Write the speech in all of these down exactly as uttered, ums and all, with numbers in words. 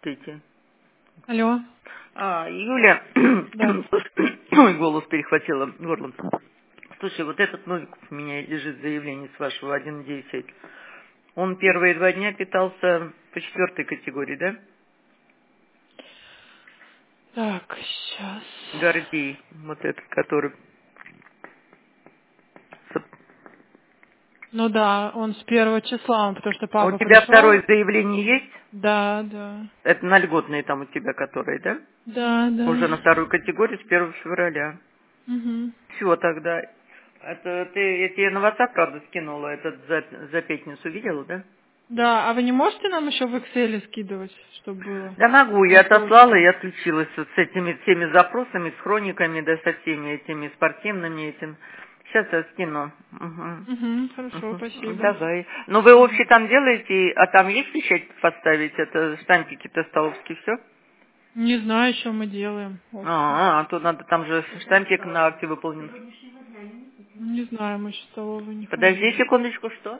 Здравствуйте. Алло. А, Юля, Да. ой, голос перехватила горло. Слушай, вот этот Новиков у меня лежит заявление с вашего один десять. Он первые два дня питался по четвертой категории, да? Так, сейчас. Гордей, вот этот, который... Ну да, он с первого числа, он, потому что А у папа тебя пришел. второе заявление есть? Да, да. Это на льготные там у тебя которые, да? Да, Уже на да. вторую категорию с первого февраля. Угу. Все тогда. Это ты, я тебе на WhatsApp, правда, скинула этот за, за пятницу, видела, да? Да, а вы не можете нам еще в Excel скидывать, чтобы было Да могу, я на отослала и почту? отключилась вот с этими всеми запросами, с хрониками, да, со всеми этими спортивными этим. Сейчас я скину. Угу. Угу, хорошо, Угу. спасибо. Давай. Ну вы Мгм. общий там делаете, а там есть печать поставить, это штампики-то столовские, все? Не знаю, что мы делаем. Общий. А, а то надо, там же штампик на акте выполнен. Не знаю, мы еще в столовую не Подожди ходили. секундочку, что?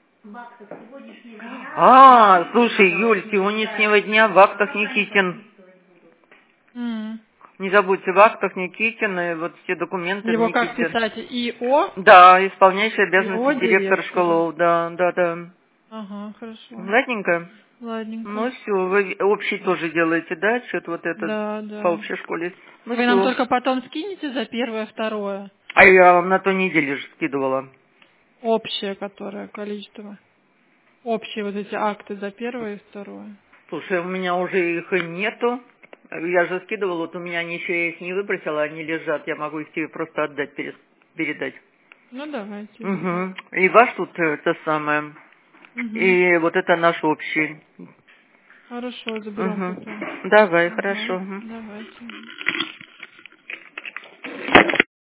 А, слушай, Юль, сегодняшнего дня в актах Никитин. М. Не забудьте, в актах Никитин, и вот все документы Его как Никитин. писать? ИО? Да, исполняющий обязанности ИО директора директора. школы, да, да, да. Ага, хорошо. Ладненько. Ладненько. Ну все, вы общий тоже делаете, да, что-то вот это Да, по да. общей школе. Ну Вы нам все. только потом скинете за первое, второе. А я вам на той неделе же скидывала. Общее, которое количество. Общие вот эти акты за первое и второе. Слушай, у меня уже их и нету. Я же скидывала, вот у меня они еще, я их не выбросила, они лежат. Я могу их тебе просто отдать, перес- передать. Ну давайте, да. Угу. И ваш тут э, это самое. Угу. И вот это наш общий. Хорошо, заберем Угу. потом. Давай, Ага, хорошо. Мгм. давайте.